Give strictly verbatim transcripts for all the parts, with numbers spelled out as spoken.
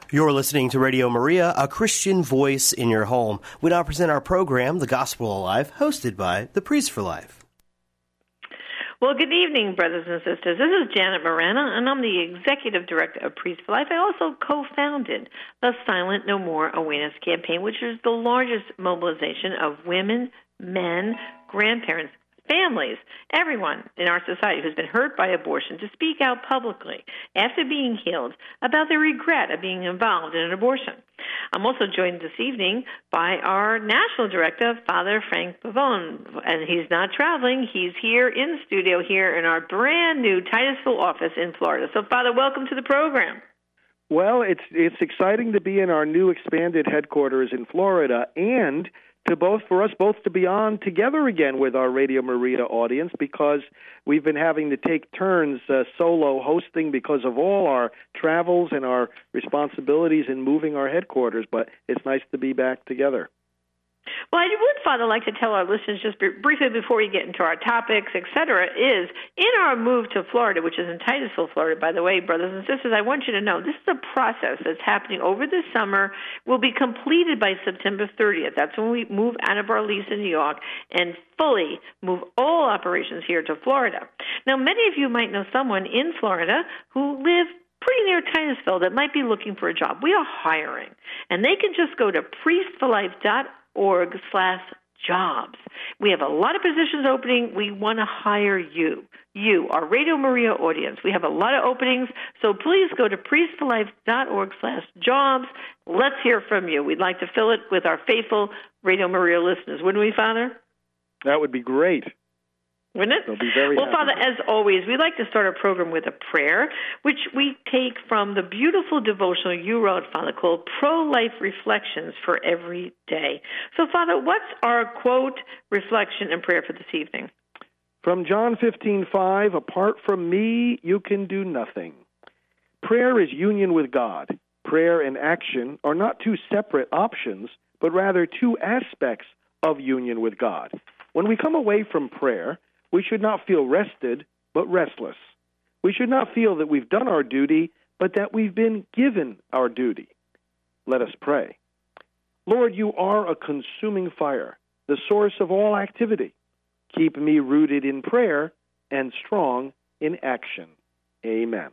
You're listening to Radio Maria, a Christian voice in your home. We now present our program, The Gospel Alive, hosted by the Priest for Life. Well, good evening, brothers and sisters. This is Janet Morana, and I'm the Executive Director of Priest for Life. I also co-founded the Silent No More Awareness Campaign, which is the largest mobilization of women, men, grandparents, families, everyone in our society who's been hurt by abortion to speak out publicly after being healed about their regret of being involved in an abortion. I'm also joined this evening by our National Director, Father Frank Pavone, and he's not traveling. He's here in the studio here in our brand new Titusville office in Florida. So, Father, welcome to the program. Well, it's it's exciting to be in our new expanded headquarters in Florida, and to both for us both to be on together again with our Radio Maria audience, because we've been having to take turns uh, solo hosting because of all our travels and our responsibilities in moving our headquarters. But it's nice to be back together. Well, I would, Father, like to tell our listeners just briefly before we get into our topics, et cetera, is in our move to Florida, which is in Titusville, Florida, by the way, brothers and sisters, I want you to know this is a process that's happening over the summer, will be completed by September thirtieth. That's when we move out of our lease in New York and fully move all operations here to Florida. Now, many of you might know someone in Florida who live pretty near Titusville that might be looking for a job. We are hiring, and they can just go to priest for life dot org slash jobs. We have a lot of positions opening. We want to hire you, you, our Radio Maria audience. We have a lot of openings, so please go to priest for life dot org slash jobs. Let's hear from you. We'd like to fill it with our faithful Radio Maria listeners, wouldn't we, Father? That would be great. Wouldn't it? They'll be very well, happy. Father, as always, we like to start our program with a prayer, which we take from the beautiful devotional you wrote, Father, called Pro-Life Reflections for Every Day. So, Father, what's our quote, reflection, and prayer for this evening? From John fifteen five, apart from me, you can do nothing. Prayer is union with God. Prayer and action are not two separate options, but rather two aspects of union with God. When we come away from prayer, we should not feel rested, but restless. We should not feel that we've done our duty, but that we've been given our duty. Let us pray. Lord, you are a consuming fire, the source of all activity. Keep me rooted in prayer and strong in action. Amen.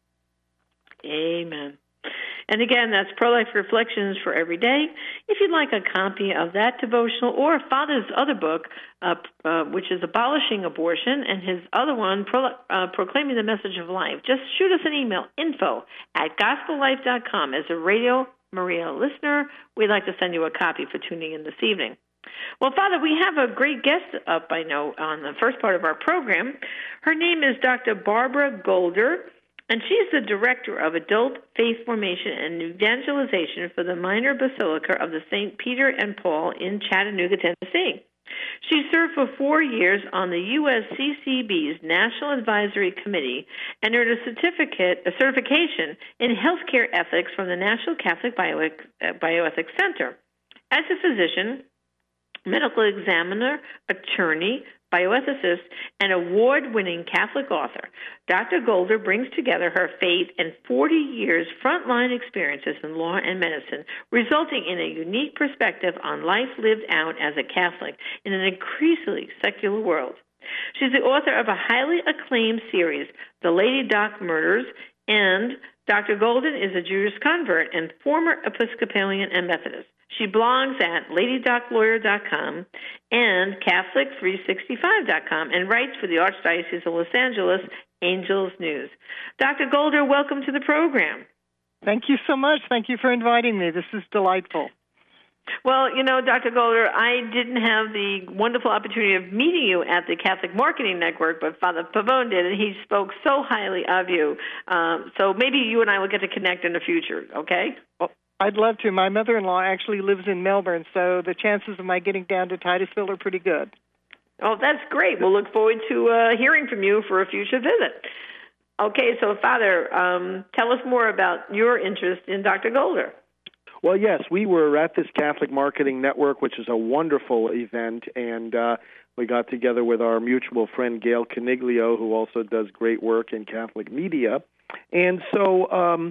Amen. And again, that's Pro-Life Reflections for Every Day. If you'd like a copy of that devotional or Father's other book, uh, uh, which is Abolishing Abortion, and his other one, Pro, uh, Proclaiming the Message of Life, just shoot us an email, info at gospel life dot com. As a Radio Maria listener, we'd like to send you a copy for tuning in this evening. Well, Father, we have a great guest up, I know, on the first part of our program. Her name is Doctor Barbara Golder, and she's the Director of Adult Faith Formation and Evangelization for the Minor Basilica of the Saint Peter and Paul in Chattanooga, Tennessee. She served for four years on the U S C C B's National Advisory Committee and earned a certificate, a certification in healthcare ethics from the National Catholic Bioethics Center. As a physician, medical examiner, attorney, bioethicist, and award-winning Catholic author, Doctor Golder brings together her faith and forty years frontline experiences in law and medicine, resulting in a unique perspective on life lived out as a Catholic in an increasingly secular world. She's the author of a highly acclaimed series, The Lady Doc Murders, and Doctor Golden is a Jewish convert and former Episcopalian and Methodist. She blogs at lady doc lawyer dot com and catholic three sixty-five dot com and writes for the Archdiocese of Los Angeles Angels News. Doctor Golder, welcome to the program. Thank you so much. Thank you for inviting me. This is delightful. Well, you know, Doctor Golder, I didn't have the wonderful opportunity of meeting you at the Catholic Marketing Network, but Father Pavone did, and he spoke so highly of you. Um, so maybe you and I will get to connect in the future, okay? Well, I'd love to. My mother-in-law actually lives in Melbourne, so the chances of my getting down to Titusville are pretty good. Oh, that's great. We'll look forward to uh, hearing from you for a future visit. Okay, so Father, um, tell us more about your interest in Doctor Golder. Well, yes, we were at this Catholic Marketing Network, which is a wonderful event, and uh, we got together with our mutual friend Gail Caniglio, who also does great work in Catholic media. And so um,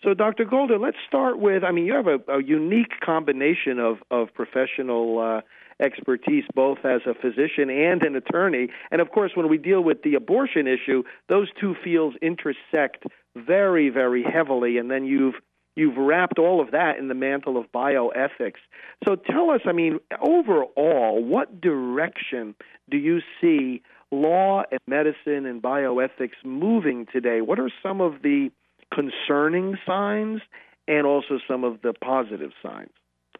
So, Doctor Golder, let's start with, I mean, you have a, a unique combination of, of professional uh, expertise, both as a physician and an attorney. And, of course, when we deal with the abortion issue, those two fields intersect very, very heavily. And then you've you've wrapped all of that in the mantle of bioethics. So tell us, I mean, overall, what direction do you see law and medicine and bioethics moving today? What are some of the concerning signs and also some of the positive signs?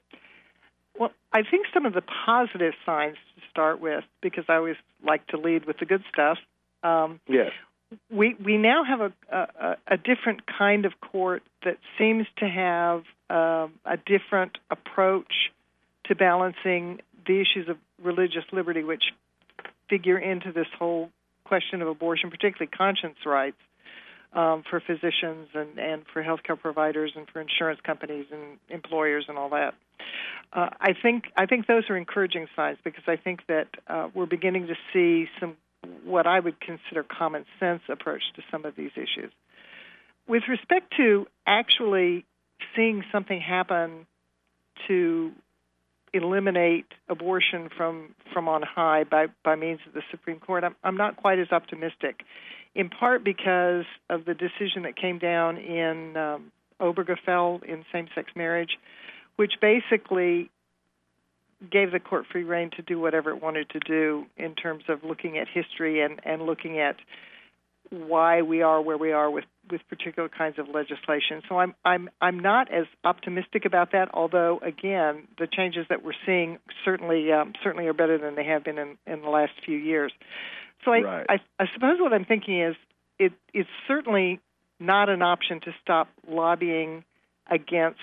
Well, I think some of the positive signs to start with, because I always like to lead with the good stuff. Um, yes. We we now have a, a, a different kind of court that seems to have uh, a different approach to balancing the issues of religious liberty, which figure into this whole question of abortion, particularly conscience rights um, for physicians and, and for healthcare providers and for insurance companies and employers and all that. Uh, I think I think those are encouraging signs, because I think that uh, we're beginning to see some what I would consider common sense approach to some of these issues. With respect to actually seeing something happen to eliminate abortion from, from on high by, by means of the Supreme Court, I'm, I'm not quite as optimistic, in part because of the decision that came down in um, Obergefell in same-sex marriage, which basically gave the court free rein to do whatever it wanted to do in terms of looking at history and, and looking at why we are where we are with, with particular kinds of legislation. So I'm I'm I'm not as optimistic about that, although again the changes that we're seeing certainly um, certainly are better than they have been in, in the last few years. So I, right. I I suppose what I'm thinking is it it's certainly not an option to stop lobbying against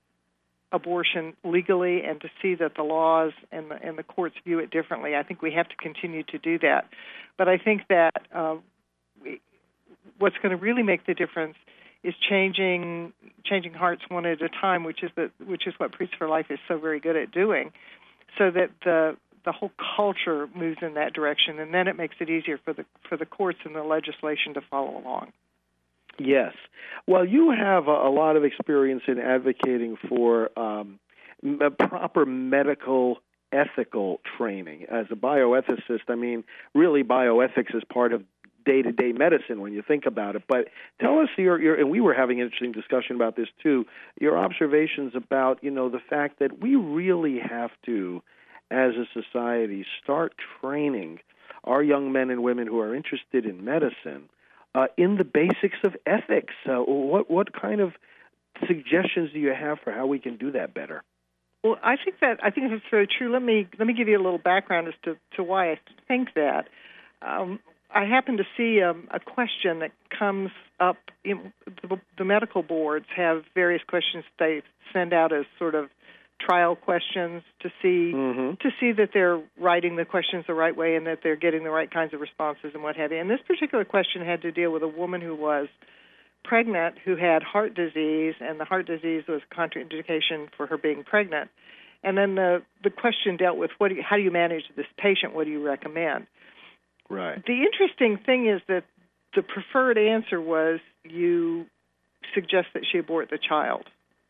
abortion legally and to see that the laws and the, and the courts view it differently. I think we have to continue to do that. But I think that uh, we, what's going to really make the difference is changing changing hearts one at a time, which is the which is what Priests for Life is so very good at doing, so that the the whole culture moves in that direction, and then it makes it easier for the for the courts and the legislation to follow along. Yes. Well, you have a, a lot of experience in advocating for um, m- proper medical ethical training. As a bioethicist, I mean, really bioethics is part of day-to-day medicine when you think about it. But tell us your, your, and we were having an interesting discussion about this too, your observations about, you know, the fact that we really have to, as a society, start training our young men and women who are interested in medicine Uh, in the basics of ethics. Uh, what what kind of suggestions do you have for how we can do that better? Well, I think that I think that's very true. Let me let me give you a little background as to, to why I think that. Um, I happen to see um, a question that comes up. In, the, the medical boards have various questions they send out as sort of trial questions to see mm-hmm. to see that they're writing the questions the right way and that they're getting the right kinds of responses and what have you. And this particular question had to deal with a woman who was pregnant who had heart disease, and the heart disease was contraindication for her being pregnant. And then the the question dealt with what do you, how do you manage this patient? What do you recommend? Right. The interesting thing is that the preferred answer was you suggest that she abort the child,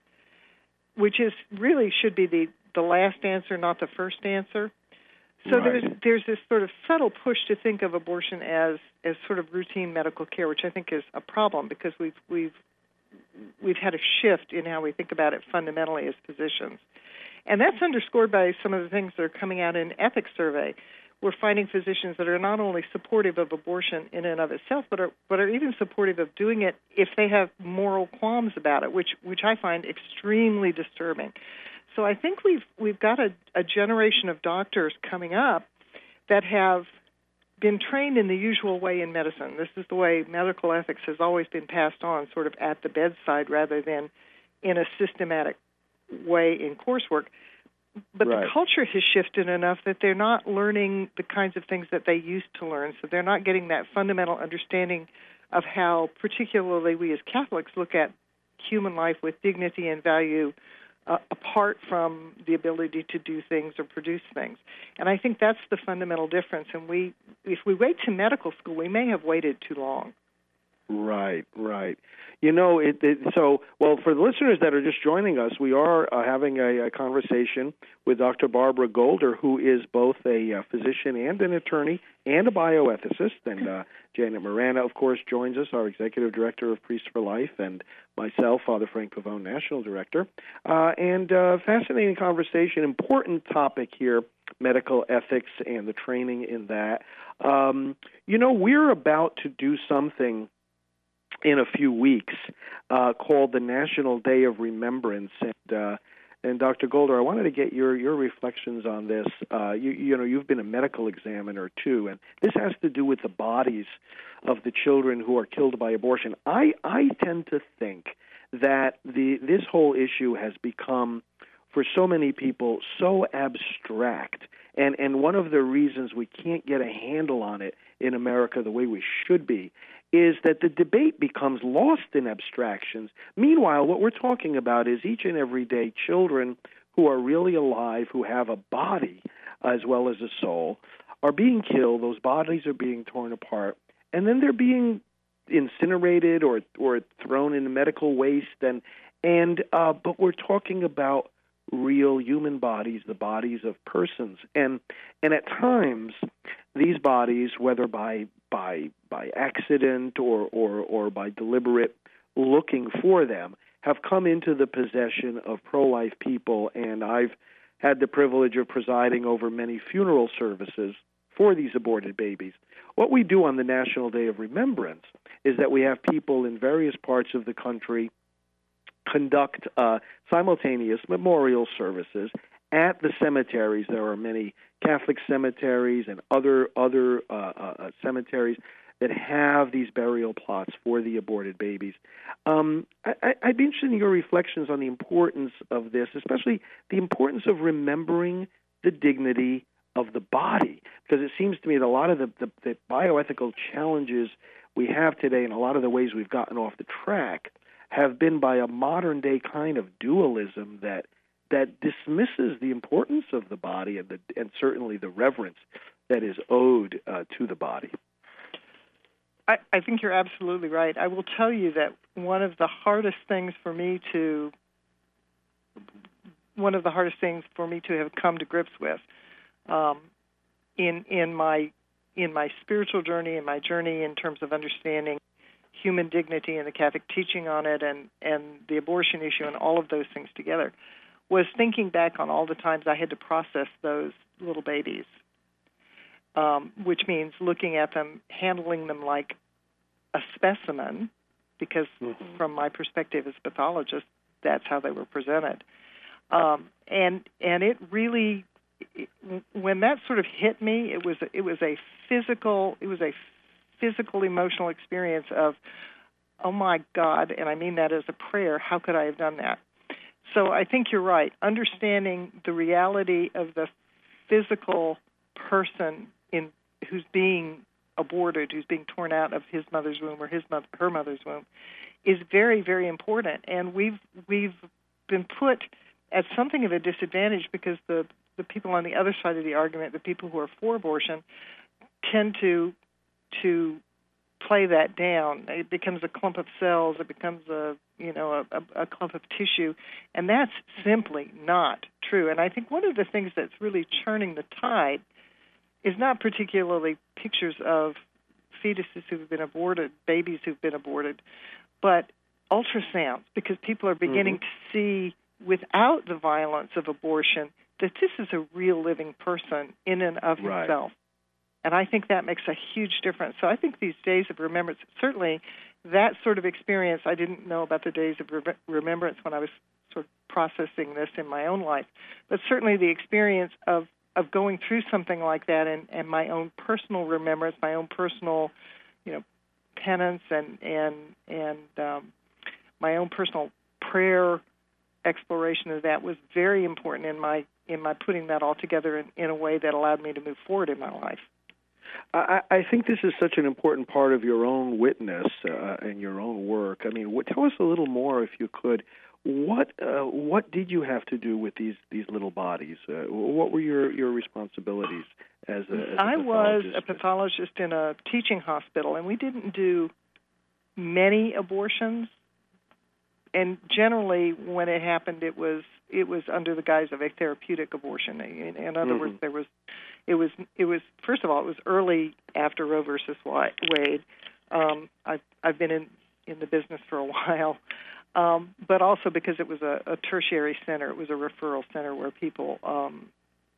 which is really should be the, the last answer, not the first answer. So right. there's there's this sort of subtle push to think of abortion as, as sort of routine medical care, which I think is a problem because we've we've we've had a shift in how we think about it fundamentally as physicians, and that's underscored by some of the things that are coming out in ethics survey. We're finding physicians that are not only supportive of abortion in and of itself, but are but are even supportive of doing it if they have moral qualms about it, which which I find extremely disturbing. So I think we've we've got a, a generation of doctors coming up that have been trained in the usual way in medicine. This is the way medical ethics has always been passed on, sort of at the bedside rather than in a systematic way in coursework. But right. the culture has shifted enough that they're not learning the kinds of things that they used to learn, so they're not getting that fundamental understanding of how particularly we as Catholics look at human life with dignity and value uh, apart from the ability to do things or produce things. And I think that's the fundamental difference. And we, if we wait to medical school, we may have waited too long. Right, right. You know, it, it, so, well, for the listeners that are just joining us, we are uh, having a, a conversation with Doctor Barbara Golder, who is both a uh, physician and an attorney and a bioethicist. And uh, Janet Marana, of course, joins us, our Executive Director of Priests for Life, and myself, Father Frank Pavone, National Director. Uh, and uh, fascinating conversation, important topic here, medical ethics and the training in that. Um, you know, we're about to do something in a few weeks uh, called the National Day of Remembrance. And, uh, and Doctor Golder, I wanted to get your, your reflections on this. Uh, you, you know, you've been a medical examiner, too, and this has to do with the bodies of the children who are killed by abortion. I, I tend to think that the this whole issue has become, for so many people, so abstract. And, and one of the reasons we can't get a handle on it in America the way we should be is that the debate becomes lost in abstractions. Meanwhile, what we're talking about is each and every day children who are really alive, who have a body as well as a soul, are being killed. Those bodies are being torn apart, and then they're being incinerated or or thrown into medical waste. And and uh, but we're talking about real human bodies, the bodies of persons, and and at times these bodies, whether by by by accident or, or, or by deliberate looking for them, have come into the possession of pro-life people, and I've had the privilege of presiding over many funeral services for these aborted babies. What we do on the National Day of Remembrance is that we have people in various parts of the country conduct uh, simultaneous memorial services at the cemeteries. There are many Catholic cemeteries and other other uh, uh, cemeteries that have these burial plots for the aborted babies. Um, I, I'd be interested in your reflections on the importance of this, especially the importance of remembering the dignity of the body, because it seems to me that a lot of the, the, the bioethical challenges we have today and a lot of the ways we've gotten off the track have been by a modern-day kind of dualism that that dismisses the importance of the body and, the, and certainly the reverence that is owed uh, to the body. I, I think you're absolutely right. I will tell you that one of the hardest things for me to one of the hardest things for me to have come to grips with um, in in my in my spiritual journey, in my journey in terms of understanding human dignity and the Catholic teaching on it, and, and the abortion issue, and all of those things together, was thinking back on all the times I had to process those little babies, um, which means looking at them, handling them like a specimen, because mm-hmm. from my perspective as a pathologist, that's how they were presented. Um, and and it really, it, when that sort of hit me, it was it was a physical it was a physical emotional experience of, oh my God, and I mean that as a prayer. How could I have done that? So I think you're right. Understanding the reality of the physical person in who's being aborted, who's being torn out of his mother's womb or his mother, her mother's womb, is very, very important. And we've we've been put at something of a disadvantage because the the people on the other side of the argument, the people who are for abortion, tend to to play that down. It becomes a clump of cells. It becomes a you know a, a clump of tissue, and that's simply not true. And I think one of the things that's really churning the tide is not particularly pictures of fetuses who've been aborted, babies who've been aborted, but ultrasounds, because people are beginning mm-hmm. to see, without the violence of abortion, that this is a real living person in and of right. himself. And I think that makes a huge difference. So I think these days of remembrance, certainly that sort of experience, I didn't know about the days of re- remembrance when I was sort of processing this in my own life, but certainly the experience of, of going through something like that and, and my own personal remembrance, my own personal, you know, penance and and and um, my own personal prayer exploration of that was very important in my in my putting that all together in, in a way that allowed me to move forward in my life. I, I think this is such an important part of your own witness uh, and your own work. I mean, what, tell us a little more, if you could. What uh, what did you have to do with these, these little bodies? Uh, what were your, your responsibilities as a, as a I pathologist? was a pathologist in a teaching hospital, and we didn't do many abortions, and generally when it happened, it was it was under the guise of a therapeutic abortion. In, in other mm-hmm. words, there was it was it was first of all it was early after Roe versus Wade. Um, I've I've been in, in the business for a while, um, but also because it was a, a tertiary center, it was a referral center where people um,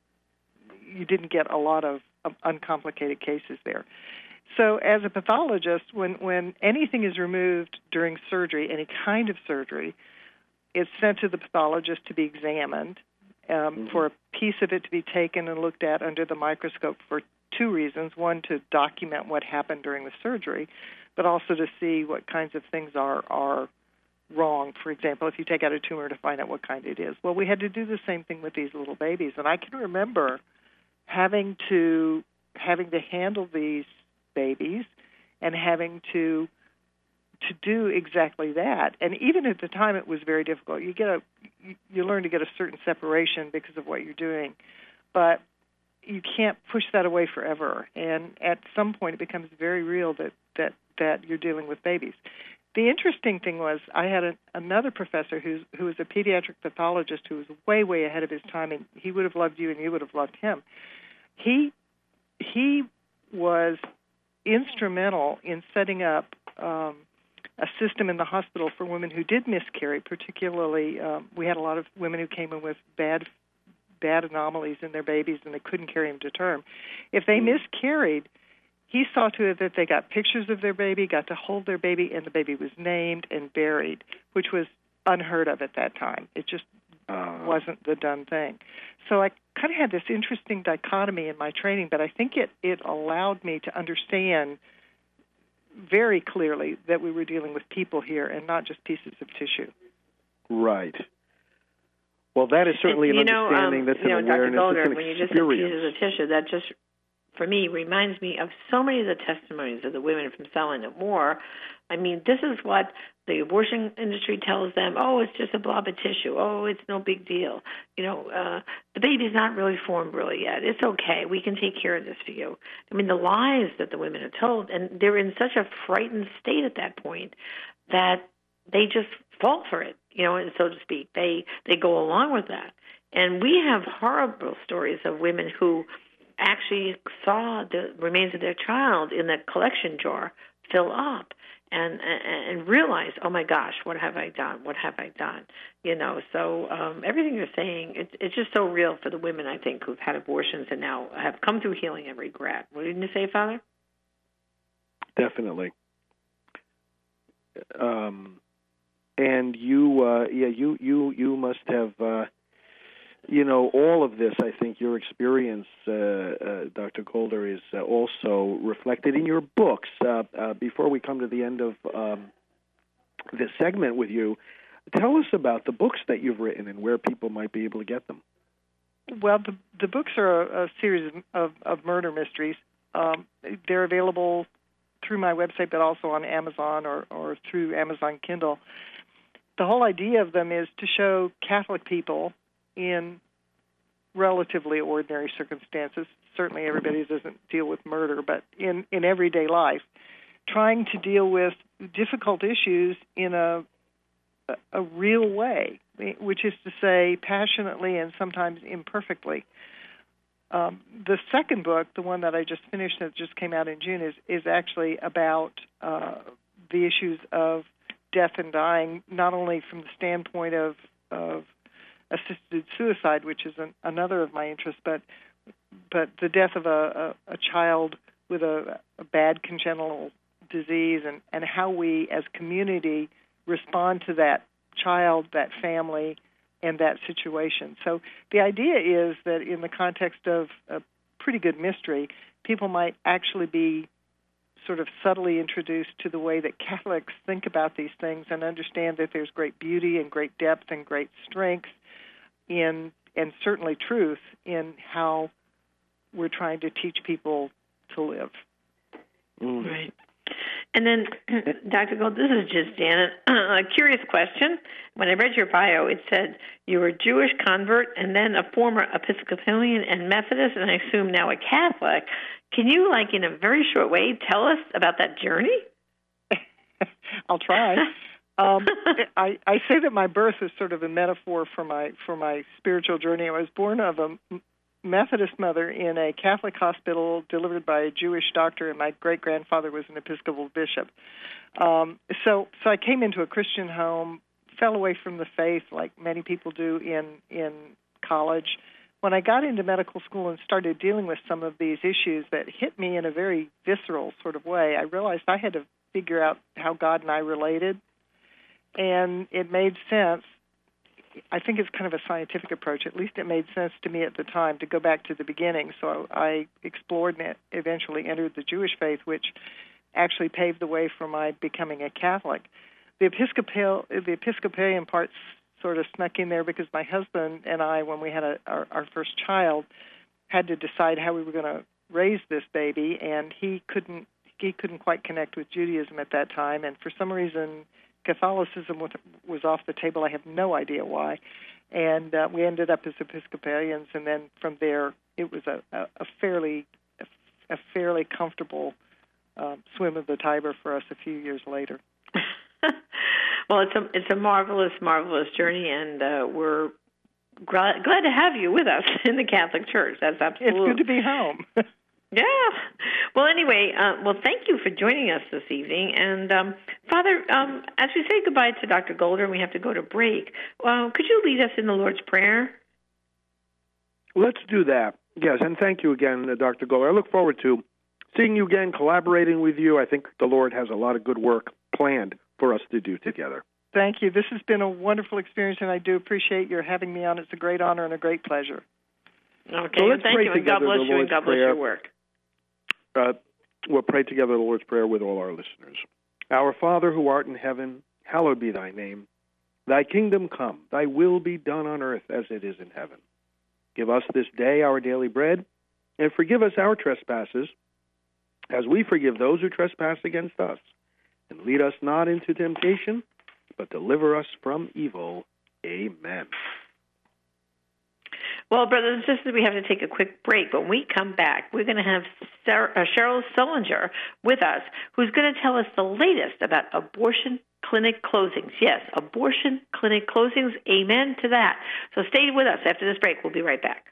you didn't get a lot of, of uncomplicated cases there. So as a pathologist, when, when anything is removed during surgery, any kind of surgery, it's sent to the pathologist to be examined, um, mm-hmm. for a piece of it to be taken and looked at under the microscope for two reasons. One, to document what happened during the surgery, but also to see what kinds of things are, are wrong. For example, if you take out a tumor, to find out what kind it is. Well, we had to do the same thing with these little babies, and I can remember having to having to handle these babies and having to to do exactly that. And even at the time, it was very difficult. You get a you, you learn to get a certain separation because of what you're doing, but you can't push that away forever. And at some point, it becomes very real that that that you're dealing with babies. The interesting thing was I had a, another professor who's, who was a pediatric pathologist who was way, way ahead of his time, and he would have loved you and you would have loved him. He he was instrumental in setting up um, a system in the hospital for women who did miscarry. Particularly, um, we had a lot of women who came in with bad bad anomalies in their babies and they couldn't carry them to term. If they miscarried, he saw to it that they got pictures of their baby, got to hold their baby, and the baby was named and buried, which was unheard of at that time. It just uh, wasn't the done thing. So I kind of had this interesting dichotomy in my training, but I think it, it allowed me to understand very clearly that we were dealing with people here and not just pieces of tissue. Right. Well, that is certainly and, an know, understanding. Um, that's you know, an Doctor awareness. Golder, it's an when you experience. just said pieces of tissue, that just, for me, reminds me of so many of the testimonies of the women from Selling It More. I mean, this is what the abortion industry tells them. Oh, it's just a blob of tissue. Oh, it's no big deal. You know, uh, the baby's not really formed really yet. It's okay. We can take care of this for you. I mean, the lies that the women are told, and they're in such a frightened state at that point that they just fall for it, you know, so to speak. They they go along with that. And we have horrible stories of women who actually saw the remains of their child in the collection jar fill up and and, and realize, oh my gosh, what have I done? What have I done? You know, so um, everything you're saying, it's, it's just so real for the women, I think, who've had abortions and now have come through healing and regret. What did you say, Father? Definitely. Um, and you, uh, yeah, you, you, you must have. Uh, You know, all of this, I think your experience, uh, uh, Doctor Golder, is uh, also reflected in your books. Uh, uh, before we come to the end of um, this segment with you, tell us about the books that you've written and where people might be able to get them. Well, the, the books are a, a series of, of, of murder mysteries. Um, they're available through my website, but also on Amazon or, or through Amazon Kindle. The whole idea of them is to show Catholic people in relatively ordinary circumstances, certainly everybody doesn't deal with murder, but in, in everyday life, trying to deal with difficult issues in a, a, a real way, which is to say passionately and sometimes imperfectly. Um, the second book, the one that I just finished that just came out in June, is, is actually about uh, the issues of death and dying, not only from the standpoint of, of assisted suicide, which is an, another of my interests, but but the death of a, a, a child with a, a bad congenital disease and, and how we as community respond to that child, that family, and that situation. So the idea is that in the context of a pretty good mystery, people might actually be sort of subtly introduced to the way that Catholics think about these things and understand that there's great beauty and great depth and great strength in, and certainly truth in how we're trying to teach people to live. Mm. Right. And then, Doctor Gold, this is just Janet. A curious question. When I read your bio, it said you were a Jewish convert and then a former Episcopalian and Methodist, and I assume now a Catholic. Can you, like in a very short way, tell us about that journey? I'll try. Um, I, I say that my birth is sort of a metaphor for my for my spiritual journey. I was born of a Methodist mother in a Catholic hospital, delivered by a Jewish doctor, and my great-grandfather was an Episcopal bishop. Um, so, so I came into a Christian home, fell away from the faith like many people do in in college. When I got into medical school and started dealing with some of these issues that hit me in a very visceral sort of way, I realized I had to figure out how God and I related. And it made sense. I think it's kind of a scientific approach. At least it made sense to me at the time to go back to the beginning. So I explored and eventually entered the Jewish faith, which actually paved the way for my becoming a Catholic. The Episcopal, the Episcopalian part sort of snuck in there because my husband and I, when we had a, our, our first child, had to decide how we were going to raise this baby, and he couldn't he couldn't quite connect with Judaism at that time, and for some reason Catholicism was off the table. I have no idea why. And uh, we ended up as Episcopalians, and then from there it was a, a, a fairly a fairly comfortable um, swim of the Tiber for us a few years later. Well, it's a it's a marvelous, marvelous journey, and uh, we're glad, glad to have you with us in the Catholic Church. That's absolutely. It's good to be home. Yeah. Well, anyway, uh, well, thank you for joining us this evening. And, um, Father, um, as we say goodbye to Doctor Golder and we have to go to break, uh, could you lead us in the Lord's Prayer? Let's do that. Yes, and thank you again, uh, Doctor Golder. I look forward to seeing you again, collaborating with you. I think the Lord has a lot of good work planned for us to do together. Thank you. This has been a wonderful experience, and I do appreciate your having me on. It's a great honor and a great pleasure. Okay, so let's thank pray you, and God bless you, and God bless prayer. your work. Uh, we'll pray together the Lord's Prayer with all our listeners. Our Father who art in heaven, hallowed be thy name. Thy kingdom come, thy will be done on earth as it is in heaven. Give us this day our daily bread, and forgive us our trespasses, as we forgive those who trespass against us. And lead us not into temptation, but deliver us from evil. Amen. Well, brothers and sisters, we have to take a quick break. When we come back, we're going to have Sarah, uh, Cheryl Sullinger with us, who's going to tell us the latest about abortion clinic closings. Yes, abortion clinic closings. Amen to that. So stay with us after this break. We'll be right back.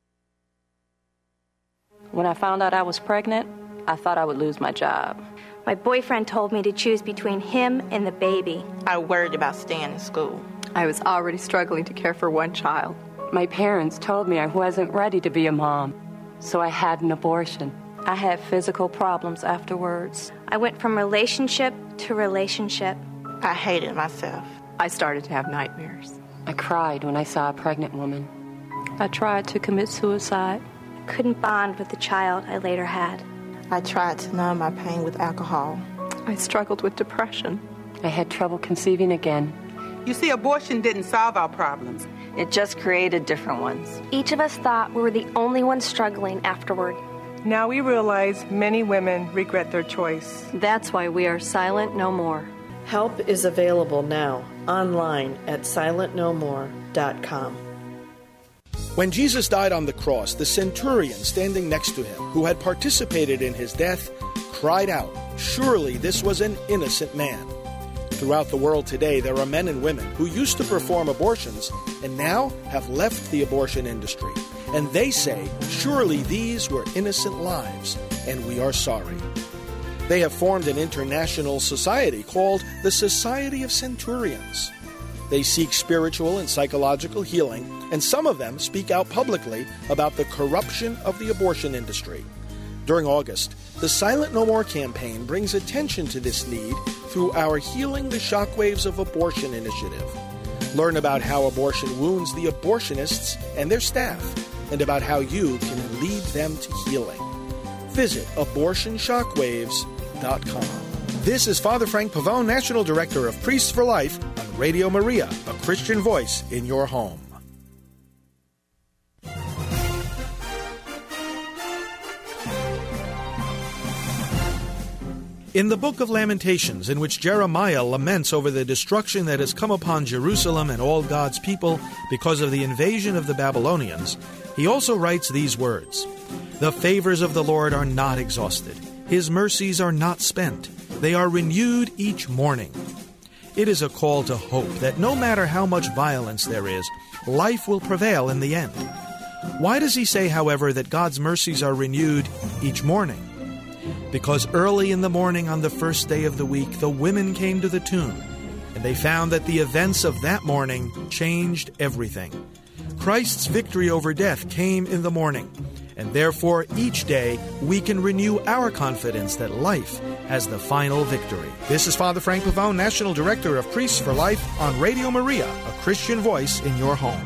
When I found out I was pregnant, I thought I would lose my job. My boyfriend told me to choose between him and the baby. I worried about staying in school. I was already struggling to care for one child. My parents told me I wasn't ready to be a mom, so I had an abortion. I had physical problems afterwards. I went from relationship to relationship. I hated myself. I started to have nightmares. I cried when I saw a pregnant woman. I tried to commit suicide. Couldn't bond with the child I later had. I tried to numb my pain with alcohol. I struggled with depression. I had trouble conceiving again. You see, abortion didn't solve our problems. It just created different ones. Each of us thought we were the only ones struggling afterward. Now we realize many women regret their choice. That's why we are Silent No More. Help is available now, online at silent no more dot com. When Jesus died on the cross, the centurion standing next to him, who had participated in his death, cried out, "Surely this was an innocent man." Throughout the world today, there are men and women who used to perform abortions and now have left the abortion industry. And they say, surely these were innocent lives, and we are sorry. They have formed an international society called the Society of Centurions. They seek spiritual and psychological healing, and some of them speak out publicly about the corruption of the abortion industry. During August, the Silent No More campaign brings attention to this need through our Healing the Shockwaves of Abortion initiative. Learn about how abortion wounds the abortionists and their staff, and about how you can lead them to healing. Visit abortion shockwaves dot com. This is Father Frank Pavone, National Director of Priests for Life on Radio Maria, a Christian voice in your home. In the book of Lamentations, in which Jeremiah laments over the destruction that has come upon Jerusalem and all God's people because of the invasion of the Babylonians, he also writes these words, "The favors of the Lord are not exhausted. His mercies are not spent. they are renewed each morning. It is a call to hope that no matter how much violence there is, life will prevail in the end. Why does he say, however, that God's mercies are renewed each morning? Because early in the morning on the first day of the week, the women came to the tomb, and they found that the events of that morning changed everything. Christ's victory over death came in the morning, and therefore each day we can renew our confidence that life has the final victory. This is Father Frank Pavone, National Director of Priests for Life, on Radio Maria, a Christian voice in your home.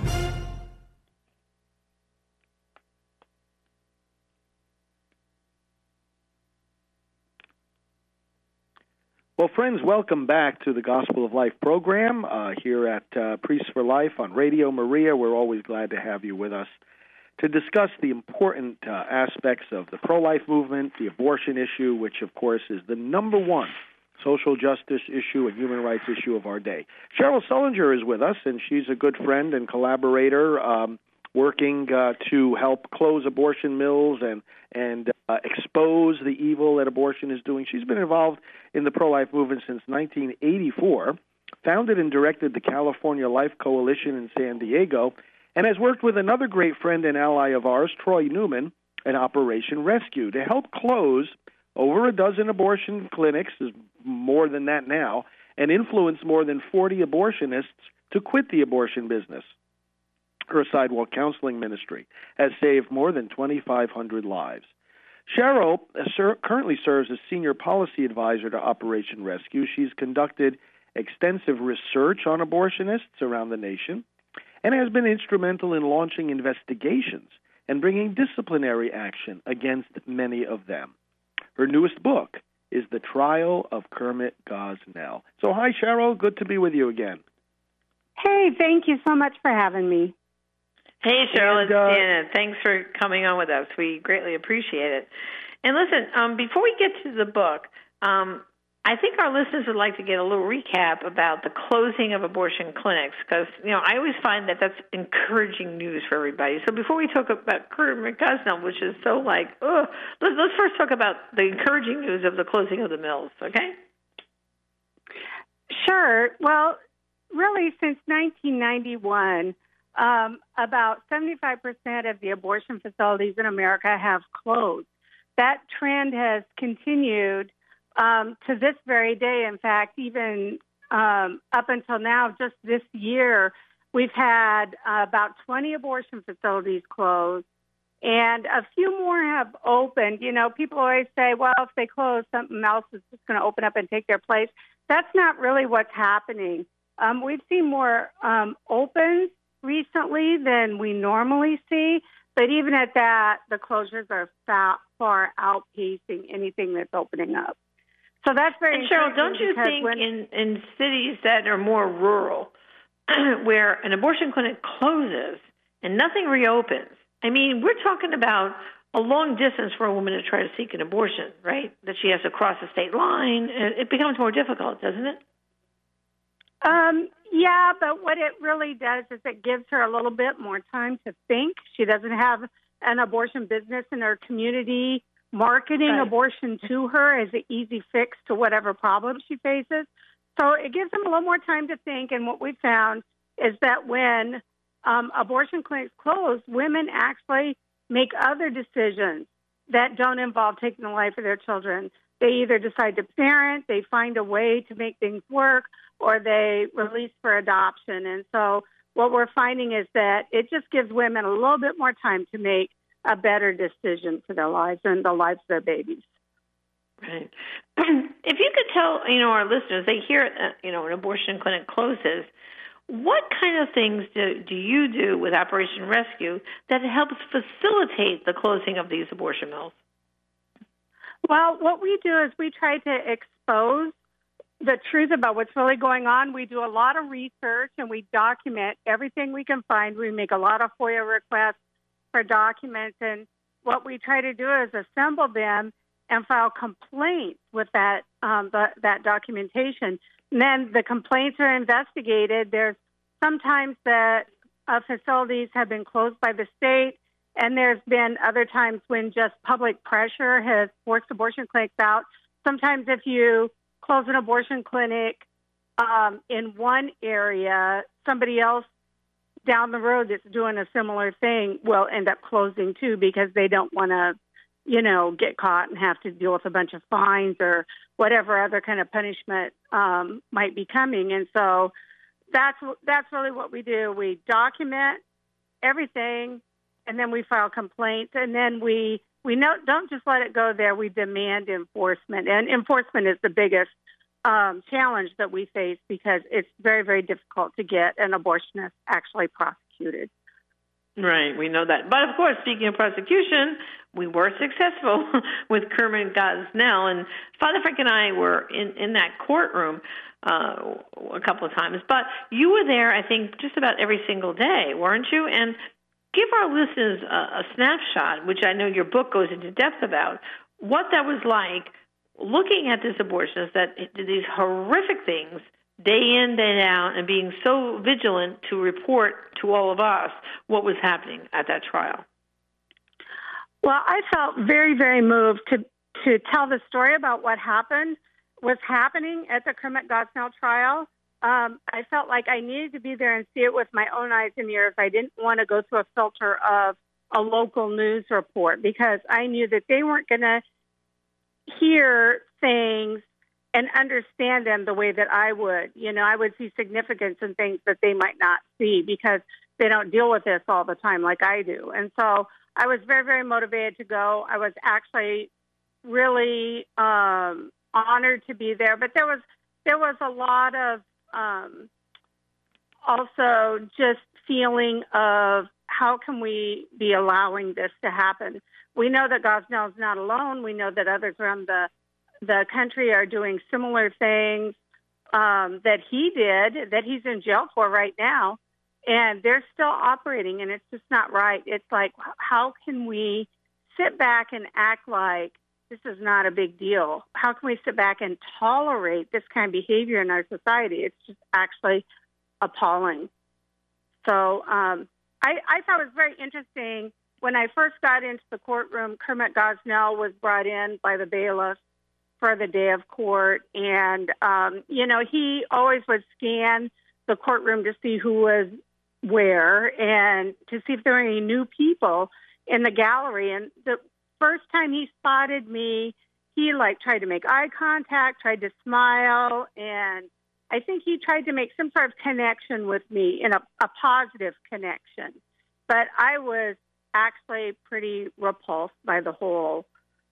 Well, friends, welcome back to the Gospel of Life program uh, here at uh, Priests for Life on Radio Maria. We're always glad to have you with us to discuss the important uh, aspects of the pro-life movement, the abortion issue, which, of course, is the number one social justice issue and human rights issue of our day. Cheryl Sullinger is with us, and she's a good friend and collaborator um, working uh, to help close abortion mills and, and uh, expose the evil that abortion is doing. She's been involved in the pro-life movement since nineteen eighty-four, founded and directed the California Life Coalition in San Diego, and has worked with another great friend and ally of ours, Troy Newman, at Operation Rescue, to help close over a dozen abortion clinics, more than that now, and influence more than forty abortionists to quit the abortion business. Her sidewalk counseling ministry has saved more than twenty-five hundred lives. Cheryl currently serves as Senior Policy Advisor to Operation Rescue. She's conducted extensive research on abortionists around the nation and has been instrumental in launching investigations and bringing disciplinary action against many of them. Her newest book is The Trial of Kermit Gosnell. So hi, Cheryl. Good to be with you again. Hey, thank you so much for having me. Hey, Cheryl, And, it's uh, Janet. Thanks for coming on with us. We greatly appreciate it. And listen, um, before we get to the book, um, I think our listeners would like to get a little recap about the closing of abortion clinics, because, you know, I always find that that's encouraging news for everybody. So before we talk about Kermit Gosnell, which is so like, ugh, let's, let's first talk about the encouraging news of the closing of the mills, okay? Sure. Well, really, since nineteen ninety-one, um, about seventy-five percent of the abortion facilities in America have closed. That trend has continued um, to this very day. In fact, even um, up until now, just this year, we've had uh, about twenty abortion facilities closed, and a few more have opened. You know, people always say, well, if they close, something else is just going to open up and take their place. That's not really what's happening. Um, we've seen more um, opens recently than we normally see, but even at that, the closures are far, far outpacing anything that's opening up. So that's very And Cheryl, don't you think when, in, in cities that are more rural, where an abortion clinic closes and nothing reopens, I mean, we're talking about a long distance for a woman to try to seek an abortion, right? That she has to cross the state line. It becomes more difficult, doesn't it? Um, yeah, but what it really does is it gives her a little bit more time to think. She doesn't have an abortion business in her community marketing Right. abortion to her as an easy fix to whatever problem she faces. So it gives them a little more time to think. And what we found is that when um, abortion clinics close, women actually make other decisions that don't involve taking the life of their children. They either decide to parent, they find a way to make things work, or they release for adoption. And so what we're finding is that it just gives women a little bit more time to make a better decision for their lives and the lives of their babies. Right. If you could tell, you know, our listeners, they hear, uh, you know, an abortion clinic closes, what kind of things do, do you do with Operation Rescue that helps facilitate the closing of these abortion mills? Well, what we do is we try to expose the truth about what's really going on. We do a lot of research and we document everything we can find. We make a lot of FOIA requests for documents, and what we try to do is assemble them and file complaints with that um, the, that documentation. And then the complaints are investigated. There's sometimes that uh, facilities have been closed by the state, and there's been other times when just public pressure has forced abortion clinics out. Sometimes if you close an abortion clinic um, in one area, somebody else down the road that's doing a similar thing will end up closing too because they don't want to, you know, get caught and have to deal with a bunch of fines or whatever other kind of punishment um, might be coming. And so that's that's really what we do. We document everything, and then we file complaints, and then we we know, don't just let it go there. We demand enforcement, and enforcement is the biggest um, challenge that we face because it's very, very difficult to get an abortionist actually prosecuted. Right, we know that. But, of course, speaking of prosecution, we were successful with Kermit Gosnell. And Father Frank and I were in, in that courtroom uh, a couple of times. But you were there, I think, just about every single day, weren't you? And give our listeners a, a snapshot, which I know your book goes into depth about, what that was like looking at this abortionist that did these horrific things day in, day out, and being so vigilant to report to all of us what was happening at that trial. Well, I felt very, very moved to to tell the story about what happened, was happening at the Kermit Gosnell trial. Um, I felt like I needed to be there and see it with my own eyes and ears. I didn't want to go through a filter of a local news report because I knew that they weren't going to hear things and understand them the way that I would. You know, I would see significance in things that they might not see because they don't deal with this all the time like I do. And so I was very, very motivated to go. I was actually really um, honored to be there. But there was there was a lot of um, also just feeling of how can we be allowing this to happen? We know that Gosnell is not alone. We know that others around the the country are doing similar things um, that he did, that he's in jail for right now, and they're still operating, and it's just not right. It's like, how can we sit back and act like this is not a big deal? How can we sit back and tolerate this kind of behavior in our society? It's just actually appalling. So um, I, I thought it was very interesting. When I first got into the courtroom, Kermit Gosnell was brought in by the bailiff for the day of court. And, um, you know, he always would scan the courtroom to see who was where and to see if there were any new people in the gallery. And the first time he spotted me, he, like, tried to make eye contact, tried to smile, and I think he tried to make some sort of connection with me, in a, a positive connection. But I was actually pretty repulsed by the whole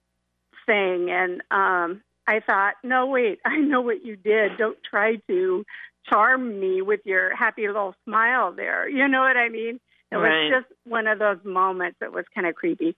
thing. And um, I thought, no, wait, I know what you did. Don't try to charm me with your happy little smile there. You know what I mean? It right. was just one of those moments that was kind of creepy.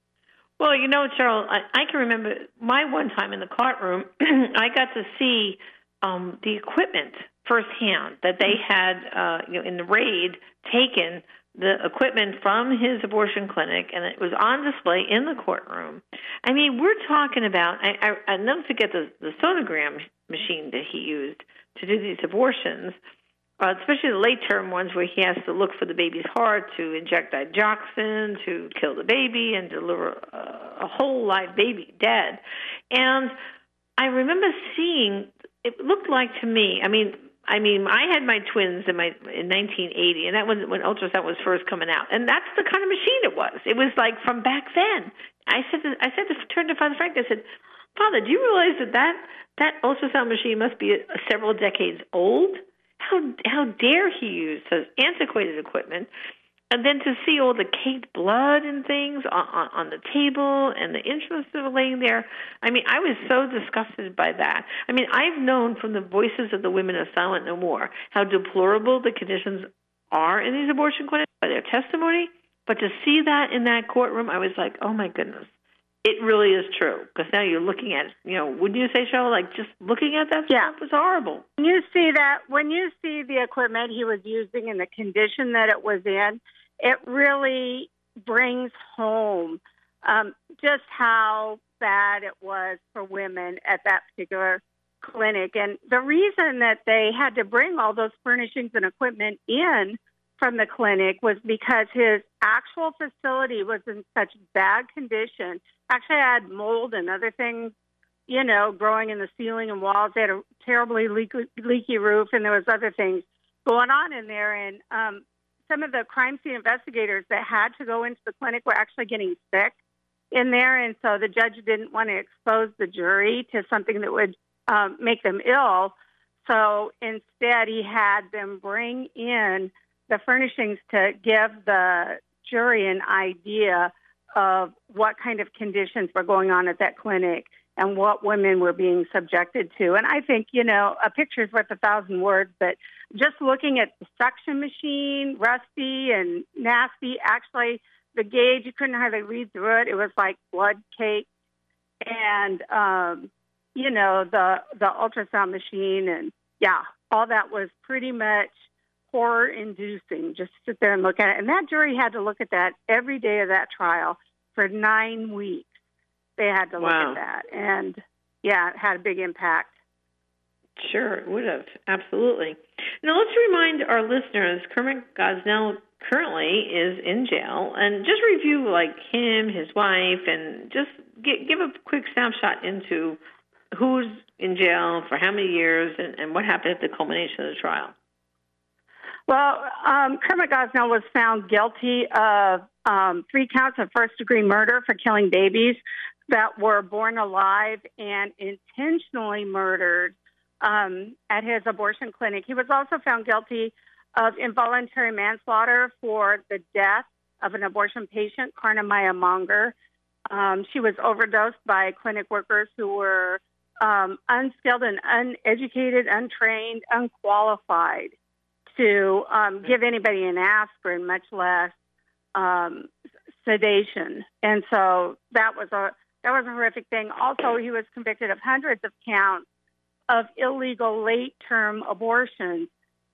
Well, you know, Cheryl, I, I can remember my one time in the courtroom, I got to see um, the equipment firsthand that they had uh, you know, in the raid taken the equipment from his abortion clinic, and it was on display in the courtroom. I mean, we're talking about, I, I, I'll never forget the, the sonogram machine that he used to do these abortions, uh, especially the late-term ones where he has to look for the baby's heart, to inject digoxin, to kill the baby, and deliver a, a whole live baby dead. And I remember seeing, it looked like to me, I mean, I mean, I had my twins in my in nineteen eighty, and that was when ultrasound was first coming out, and that's the kind of machine it was. It was like from back then. I said, to, I said to turn to Father Frank. I said, Father, do you realize that that, that ultrasound machine must be a, a several decades old? How how dare he use such antiquated equipment? And then to see all the caked blood and things on, on, on the table and the instruments that were laying there. I mean, I was so disgusted by that. I mean, I've known from the voices of the women of Silent No More how deplorable the conditions are in these abortion clinics by their testimony. But to see that in that courtroom, I was like, oh, my goodness. It really is true. Because now you're looking at, you know, wouldn't you say, Cheryl, like just looking at that yeah. stuff was horrible. When you see that, when you see the equipment he was using and the condition that it was in, it really brings home um, just how bad it was for women at that particular clinic. And the reason that they had to bring all those furnishings and equipment in from the clinic was because his actual facility was in such bad condition. Actually, had mold and other things you know, growing in the ceiling and walls. They had a terribly leaky, leaky roof, and there was other things going on in there. And um, some of the crime scene investigators that had to go into the clinic were actually getting sick in there, and so the judge didn't want to expose the jury to something that would um, make them ill. So instead, he had them bring in the furnishings to give the jury an idea of what kind of conditions were going on at that clinic and what women were being subjected to. And I think, you know, a picture's worth a thousand words, but just looking at the suction machine, rusty and nasty, actually the gauge, you couldn't hardly read through it. It was like blood cake. And, um, you know, the, the ultrasound machine, and yeah, all that was pretty much horror-inducing, just sit there and look at it. And that jury had to look at that every day of that trial for nine weeks. They had to look wow. at that. And, yeah, it had a big impact. Sure, it would have. Absolutely. Now, let's remind our listeners, Kermit Gosnell currently is in jail. And just review, like, him, his wife, and just get, give a quick snapshot into who's in jail for how many years and, and what happened at the culmination of the trial. Well, um, Kermit Gosnell was found guilty of um, three counts of first-degree murder for killing babies that were born alive and intentionally murdered um, at his abortion clinic. He was also found guilty of involuntary manslaughter for the death of an abortion patient, Karna Maya Monger. Um, she was overdosed by clinic workers who were um, unskilled and uneducated, untrained, unqualified to um, give anybody an aspirin, much less um, sedation. And so that was a that was a horrific thing. Also, he was convicted of hundreds of counts of illegal late-term abortions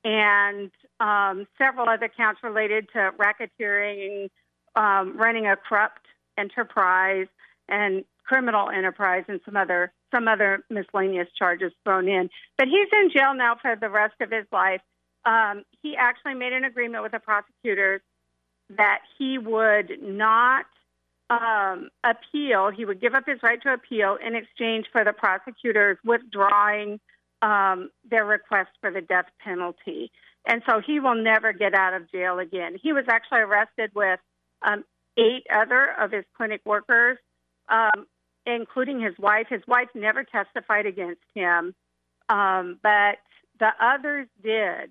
and um, several other counts related to racketeering, um, running a corrupt enterprise, and criminal enterprise, and some other some other miscellaneous charges thrown in. But he's in jail now for the rest of his life. Um, he actually made an agreement with the prosecutors that he would not um, appeal. He would give up his right to appeal in exchange for the prosecutors withdrawing um, their request for the death penalty. And so he will never get out of jail again. He was actually arrested with um, eight other of his clinic workers, um, including his wife. His wife never testified against him, um, but the others did.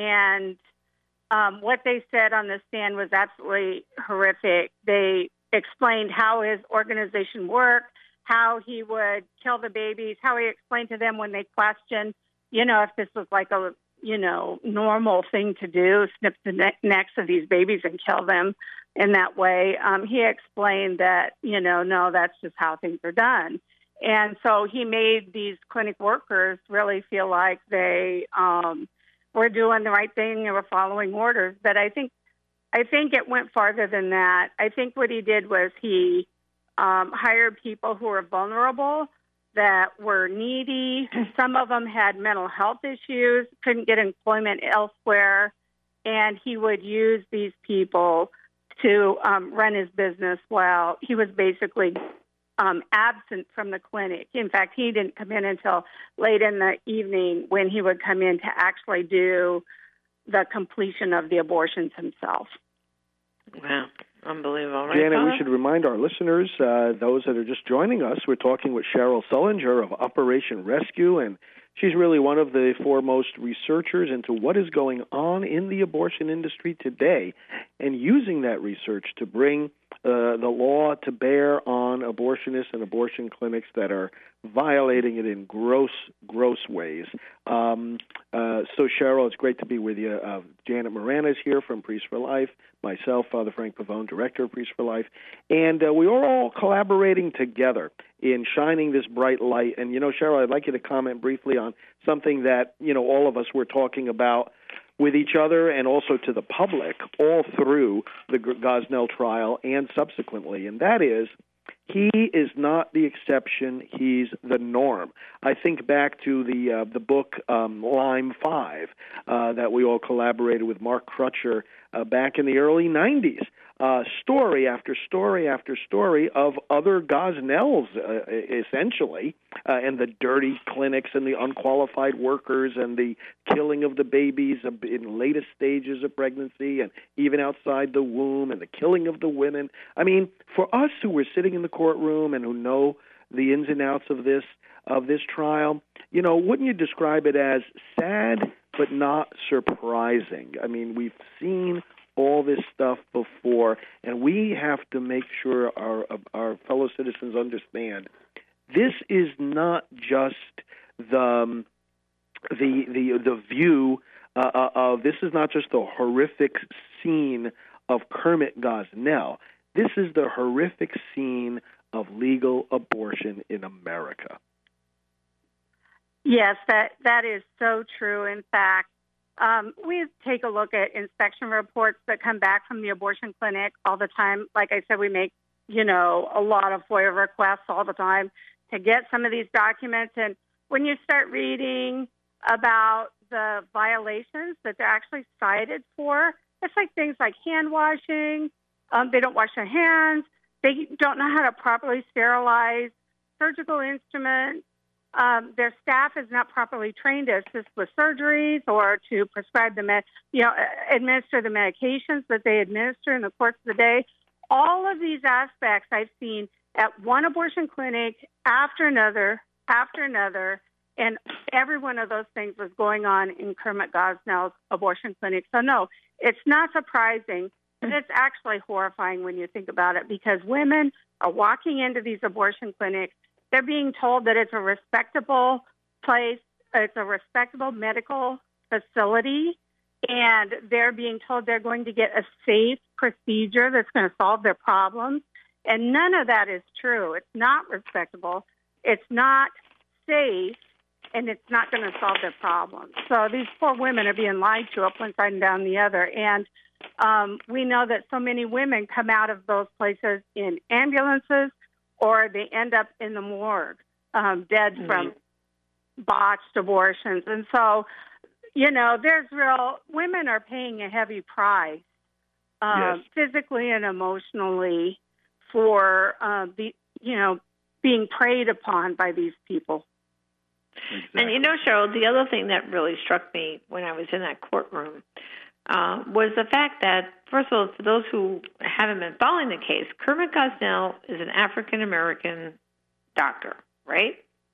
And um, what they said on the stand was absolutely horrific. They explained how his organization worked, how he would kill the babies, how he explained to them when they questioned, you know, if this was like a, you know, normal thing to do, snip the ne- necks of these babies and kill them in that way. Um, he explained that, you know, no, that's just how things are done. And so he made these clinic workers really feel like they um, were doing the right thing and were following orders. But I think I think it went farther than that. I think what he did was he um, hired people who were vulnerable, that were needy. Some of them had mental health issues, couldn't get employment elsewhere, and he would use these people to um, run his business while he was basically um, absent from the clinic. In fact, he didn't come in until late in the evening when he would come in to actually do the completion of the abortions himself. Wow. Unbelievable. Right, Janet, Father? we should remind our listeners, uh, those that are just joining us, we're talking with Cheryl Sullinger of Operation Rescue, and she's really one of the foremost researchers into what is going on in the abortion industry today and using that research to bring uh, the law to bear on abortionists and abortion clinics that are violating it in gross, gross ways. Um, uh, so, Cheryl, it's great to be with you. Uh, Janet Moran is here from Priests for Life, myself, Father Frank Pavone, Director of Priests for Life, and uh, we are all collaborating together in shining this bright light. And, you know, Cheryl, I'd like you to comment briefly on something that, you know, all of us were talking about with each other and also to the public all through the Gosnell trial and subsequently, and that is, He is not the exception. He's the norm. I think back to the uh, the book um, Lyme five uh, that we all collaborated with Mark Crutcher uh, back in the early nineties. Uh, story after story after story of other Gosnells, uh, essentially, uh, and the dirty clinics and the unqualified workers and the killing of the babies in latest stages of pregnancy and even outside the womb and the killing of the women. I mean, for us who were sitting in the courtroom and who know the ins and outs of this of this trial, you know, wouldn't you describe it as sad but not surprising? I mean, we've seen all this stuff before, and we have to make sure our our fellow citizens understand this is not just the um, the the the view uh, of this is not just the horrific scene of Kermit Gosnell. This is the horrific scene of legal abortion in America. Yes, that that is so true. In fact, Um, we take a look at inspection reports that come back from the abortion clinic all the time. Like I said, we make, you know, a lot of FOIA requests all the time to get some of these documents. And when you start reading about the violations that they're actually cited for, it's like things like hand washing. Um, they don't wash their hands. They don't know how to properly sterilize surgical instruments. Um, their staff is not properly trained to assist with surgeries or to prescribe the med, you know, administer the medications that they administer in the course of the day. All of these aspects I've seen at one abortion clinic after another, after another, and every one of those things was going on in Kermit Gosnell's abortion clinic. So no, it's not surprising, and it's actually horrifying when you think about it, because women are walking into these abortion clinics. They're being told that it's a respectable place, it's a respectable medical facility, and they're being told they're going to get a safe procedure that's going to solve their problems. And none of that is true. It's not respectable, it's not safe, and it's not going to solve their problems. So these poor women are being lied to up one side and down the other. And um, we know that so many women come out of those places in ambulances, or they end up in the morgue, um, dead mm-hmm. from botched abortions. And so, you know, there's real, women are paying a heavy price, um, yes. physically and emotionally, for, uh, the, you know, being preyed upon by these people. Exactly. And, you know, Cheryl, the other thing that really struck me when I was in that courtroom Uh, was the fact that, first of all, for those who haven't been following the case, Kermit Gosnell is an African-American doctor, right?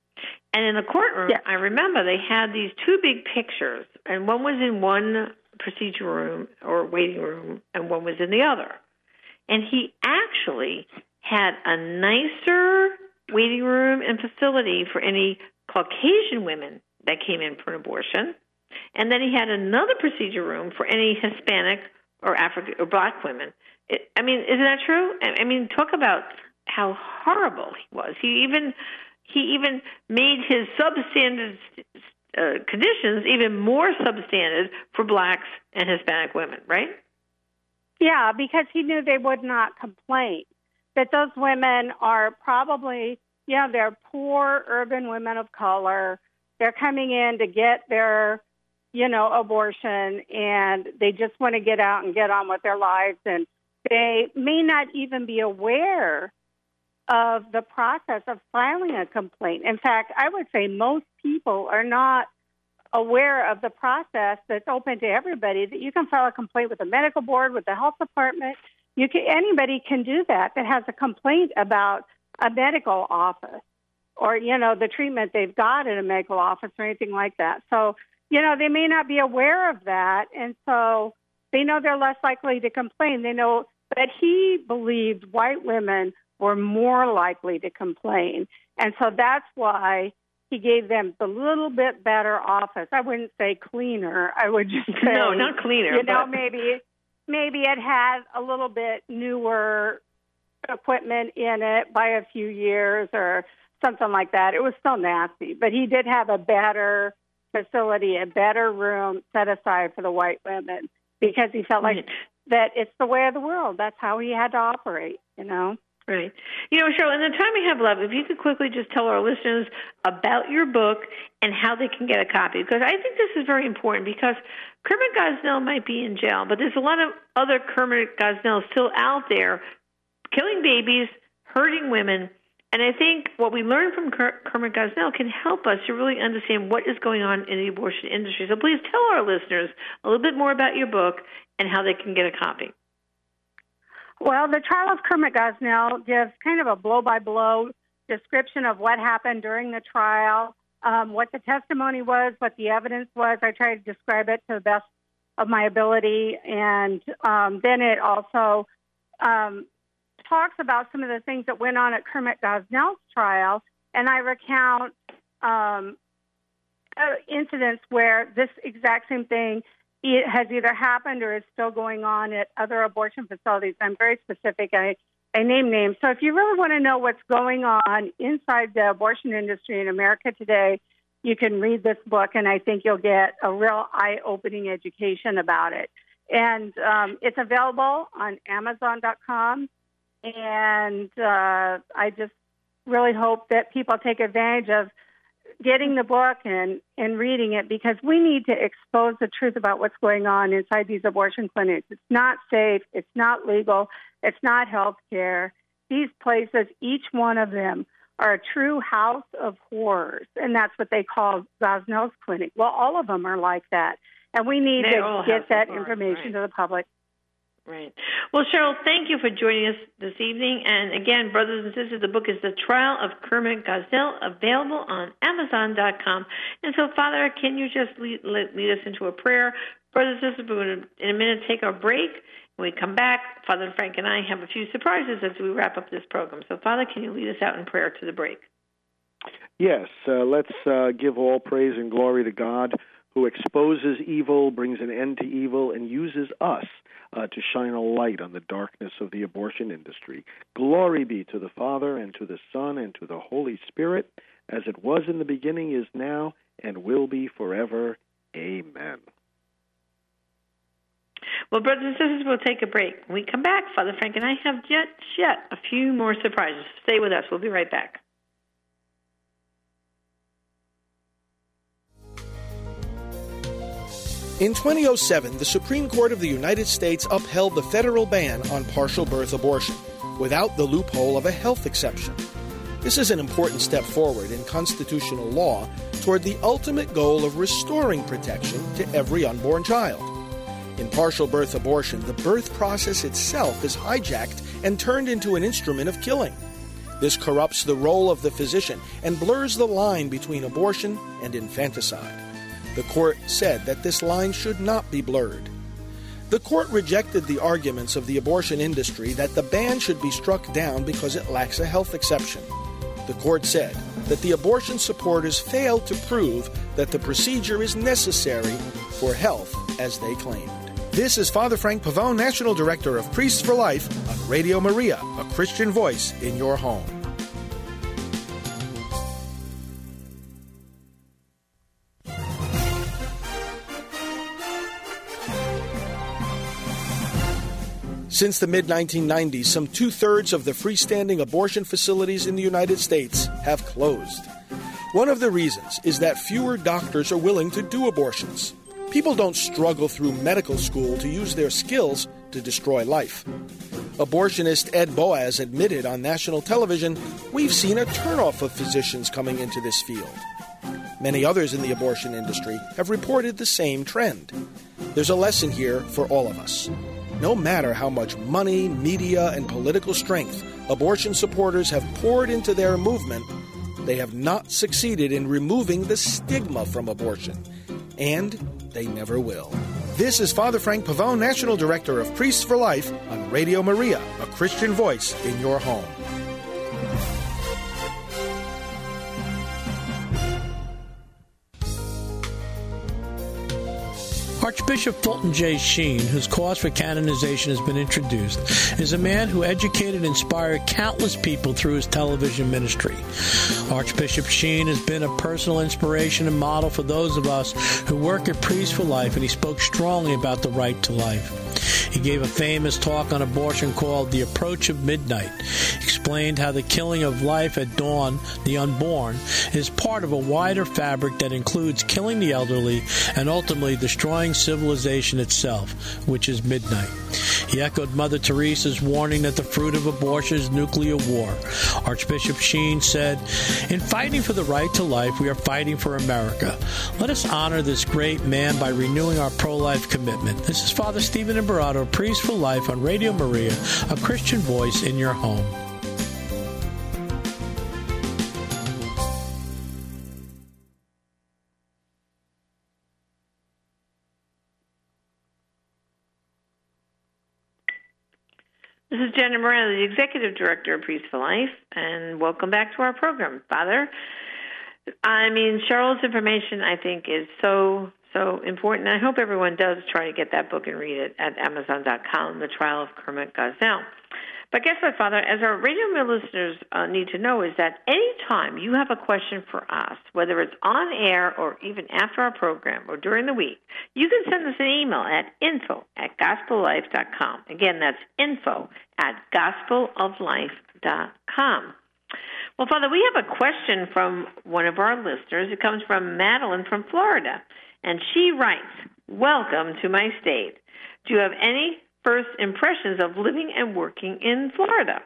And in the courtroom, yeah. I remember they had these two big pictures, and one was in one procedure room or waiting room, and one was in the other. And he actually had a nicer waiting room and facility for any Caucasian women that came in for an abortion. And then he had another procedure room for any Hispanic or African or black women. It, I mean, isn't that true? I, I mean, talk about how horrible he was. He even he even made his substandard uh, conditions even more substandard for blacks and Hispanic women, right? Yeah, because he knew they would not complain. That those women are probably, you know, they're poor urban women of color. They're coming in to get their, you know, abortion, and they just want to get out and get on with their lives, and they may not even be aware of the process of filing a complaint. In fact, I would say most people are not aware of the process that's open to everybody, that you can file a complaint with the medical board, with the health department. You can, anybody can do that that has a complaint about a medical office or, you know, the treatment they've got in a medical office or anything like that. So, you know, they may not be aware of that, and so they know they're less likely to complain. They know that he believed white women were more likely to complain, and so that's why he gave them the little bit better office. I wouldn't say cleaner. I would just say, no, not cleaner. You know, but... maybe maybe it had a little bit newer equipment in it by a few years or something like that. It was still nasty, but he did have a better facility, a better room set aside for the white women, because he felt like mm-hmm. that it's the way of the world. That's how he had to operate, you know. Right. You know, Cheryl, in the time we have left, if you could quickly just tell our listeners about your book and how they can get a copy, because I think this is very important, because Kermit Gosnell might be in jail, but there's a lot of other Kermit Gosnells still out there killing babies, hurting women, and I think what we learned from Kermit Gosnell can help us to really understand what is going on in the abortion industry. So please tell our listeners a little bit more about your book and how they can get a copy. Well, the trial of Kermit Gosnell gives kind of a blow-by-blow description of what happened during the trial, um, what the testimony was, what the evidence was. I try to describe it to the best of my ability. And um, then it also um, talks about some of the things that went on at Kermit Gosnell's trial, and I recount um, uh, incidents where this exact same thing it has either happened or is still going on at other abortion facilities. I'm very specific. I, I name names. So if you really want to know what's going on inside the abortion industry in America today, you can read this book, and I think you'll get a real eye-opening education about it. And um, it's available on Amazon dot com, and uh, I just really hope that people take advantage of getting the book and, and reading it, because we need to expose the truth about what's going on inside these abortion clinics. It's not safe. It's not legal. It's not health care. These places, each one of them, are a true house of horrors, and that's what they call Gosnell's clinic. Well, all of them are like that, and we need they to get that horrors, information right. to the public. Right. Well, Cheryl, thank you for joining us this evening. And again, brothers and sisters, the book is The Trial of Kermit Gosnell, available on Amazon dot com. And so, Father, can you just lead, lead us into a prayer? Brothers and sisters, we're going to, in a minute, take our break. When we come back, Father Frank and I have a few surprises as we wrap up this program. So, Father, can you lead us out in prayer to the break? Yes. Uh, let's uh, give all praise and glory to God, who exposes evil, brings an end to evil, and uses us Uh, to shine a light on the darkness of the abortion industry. Glory be to the Father, and to the Son, and to the Holy Spirit, as it was in the beginning, is now, and will be forever. Amen. Well, brothers and sisters, we'll take a break. When we come back, Father Frank and I have yet, yet a few more surprises. Stay with us. We'll be right back. In twenty oh seven, the Supreme Court of the United States upheld the federal ban on partial birth abortion, without the loophole of a health exception. This is an important step forward in constitutional law toward the ultimate goal of restoring protection to every unborn child. In partial birth abortion, the birth process itself is hijacked and turned into an instrument of killing. This corrupts the role of the physician and blurs the line between abortion and infanticide. The court said that this line should not be blurred. The court rejected the arguments of the abortion industry that the ban should be struck down because it lacks a health exception. The court said that the abortion supporters failed to prove that the procedure is necessary for health as they claimed. This is Father Frank Pavone, National Director of Priests for Life, on Radio Maria, a Christian voice in your home. Since the mid nineteen nineties, some two-thirds of the freestanding abortion facilities in the United States have closed. One of the reasons is that fewer doctors are willing to do abortions. People don't struggle through medical school to use their skills to destroy life. Abortionist Ed Boaz admitted on national television, "We've seen a turnoff of physicians coming into this field." Many others in the abortion industry have reported the same trend. There's a lesson here for all of us. No matter how much money, media, and political strength abortion supporters have poured into their movement, they have not succeeded in removing the stigma from abortion. And they never will. This is Father Frank Pavone, National Director of Priests for Life, on Radio Maria, a Christian voice in your home. Archbishop Fulton J. Sheen, whose cause for canonization has been introduced, is a man who educated and inspired countless people through his television ministry. Archbishop Sheen has been a personal inspiration and model for those of us who work at Priests for Life, and he spoke strongly about the right to life. He gave a famous talk on abortion called The Approach of Midnight, explained how the killing of life at dawn, the unborn, is part of a wider fabric that includes killing the elderly and ultimately destroying civilization itself, which is midnight. He echoed Mother Teresa's warning that the fruit of abortion is nuclear war. Archbishop Sheen said, "In fighting for the right to life, we are fighting for America. Let us honor this great man by renewing our pro-life commitment." This is Father Stephen Imperato, Priest for Life on Radio Maria, a Christian voice in your home. This is Jenna Moreno, the Executive Director of Priest for Life, and welcome back to our program. Father, I mean, Charlotte's information, I think, is so, so important. I hope everyone does try to get that book and read it at amazon dot com, The Trial of Kermit Gosnell. But guess what, Father? As our radio mail listeners uh, need to know is that anytime you have a question for us, whether it's on air or even after our program or during the week, you can send us an email at info at gospel life dot com. Again, that's info at gospel of life dot com. Well, Father, we have a question from one of our listeners. It comes from Madeline from Florida, and she writes, "Welcome to my state. Do you have any first impressions of living and working in Florida?"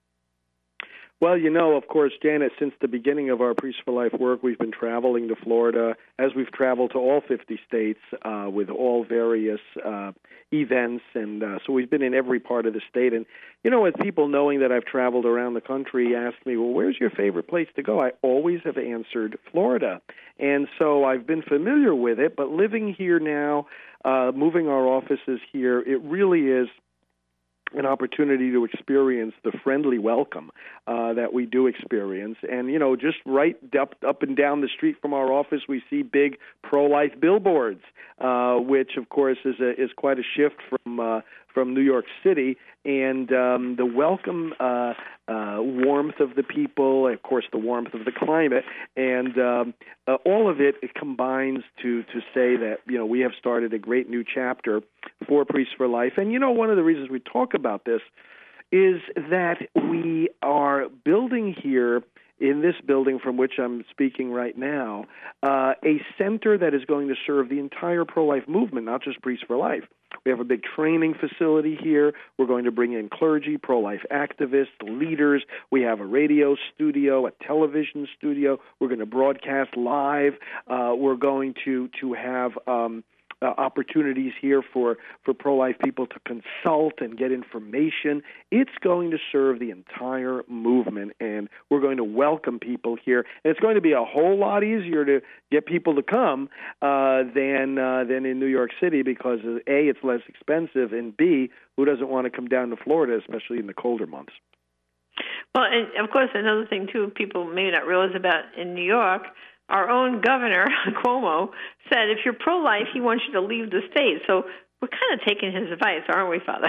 Well, you know, of course, Janet, since the beginning of our Priest for Life work, we've been traveling to Florida, as we've traveled to all fifty states uh, with all various uh, events, and uh, so we've been in every part of the state. And, you know, with people knowing that I've traveled around the country ask me, well, where's your favorite place to go? I always have answered Florida. And so I've been familiar with it, but living here now, uh, moving our offices here, it really is an opportunity to experience the friendly welcome uh, that we do experience. And, you know, just right up, up and down the street from our office, we see big pro-life billboards, uh, which, of course, is a, is quite a shift from uh, from New York City. And um, the welcome uh, uh, warmth of the people, of course, the warmth of the climate, and um, uh, all of it, it combines to to say that, you know, we have started a great new chapter for Priests for Life. And, you know, one of the reasons we talk about this is that we are building here in this building from which I'm speaking right now, uh, a center that is going to serve the entire pro-life movement, not just Priests for Life. We have a big training facility here. We're going to bring in clergy, pro-life activists, leaders. We have a radio studio, a television studio. We're going to broadcast live. Uh, we're going to, to have um, Uh, opportunities here for, for pro-life people to consult and get information. It's going to serve the entire movement, and we're going to welcome people here. And it's going to be a whole lot easier to get people to come uh, than uh, than in New York City because, uh, A, it's less expensive, and B, who doesn't want to come down to Florida, especially in the colder months? Well, and of course, another thing, too, people may not realize about in New York, our own governor, Cuomo, said if you're pro-life, he wants you to leave the state. So we're kind of taking his advice, aren't we, Father?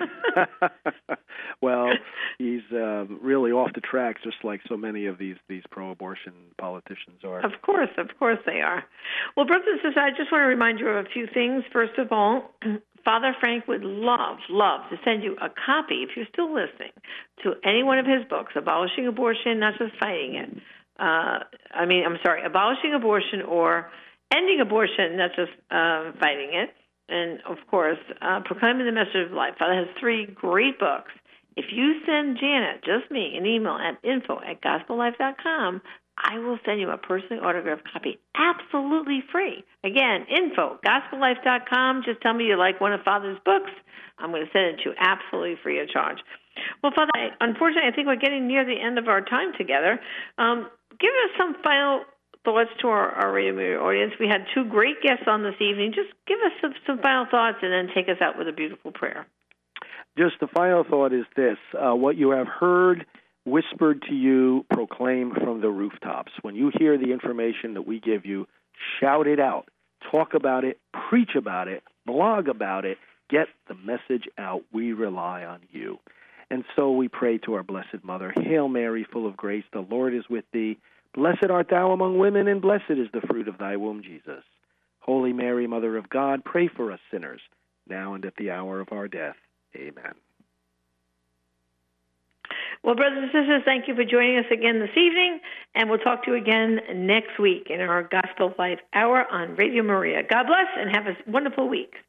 Well, he's uh, really off the track, just like so many of these, these pro-abortion politicians are. Of course, of course they are. Well, brothers and sisters, I just want to remind you of a few things. First of all, Father Frank would love, love to send you a copy, if you're still listening, to any one of his books, Abolishing Abortion, Not Just Fighting It. Uh, I mean, I'm sorry, Abolishing Abortion or Ending Abortion, Not Just uh, Fighting It. And, of course, uh, Proclaiming the Message of Life. Father has three great books. If you send Janet, just me, an email at info at gospel life dot com, I will send you a personally autographed copy absolutely free. Again, info, gospel life dot com. Just tell me you like one of Father's books. I'm going to send it to you absolutely free of charge. Well, Father, I, unfortunately, I think we're getting near the end of our time together. Um, give us some final thoughts to our, our radio audience. We had two great guests on this evening. Just give us some, some final thoughts and then take us out with a beautiful prayer. Just the final thought is this. Uh, what you have heard whispered to you, proclaim from the rooftops. When you hear the information that we give you, shout it out. Talk about it. Preach about it. Blog about it. Get the message out. We rely on you. And so we pray to our Blessed Mother, Hail Mary, full of grace, the Lord is with thee. Blessed art thou among women, and blessed is the fruit of thy womb, Jesus. Holy Mary, Mother of God, pray for us sinners, now and at the hour of our death. Amen. Well, brothers and sisters, thank you for joining us again this evening, and we'll talk to you again next week in our Gospel Life Hour on Radio Maria. God bless and have a wonderful week.